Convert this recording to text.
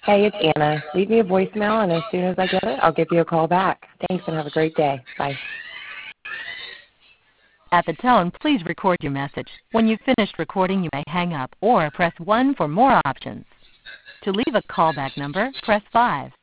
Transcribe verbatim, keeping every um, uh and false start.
Hey, it's Anna. Leave me a voicemail, and as soon as I get it, I'll give you a call back. Thanks, and have a great day. Bye. At the tone, please record your message. When you've finished recording, you may hang up or press one for more options. To leave a callback number, press five.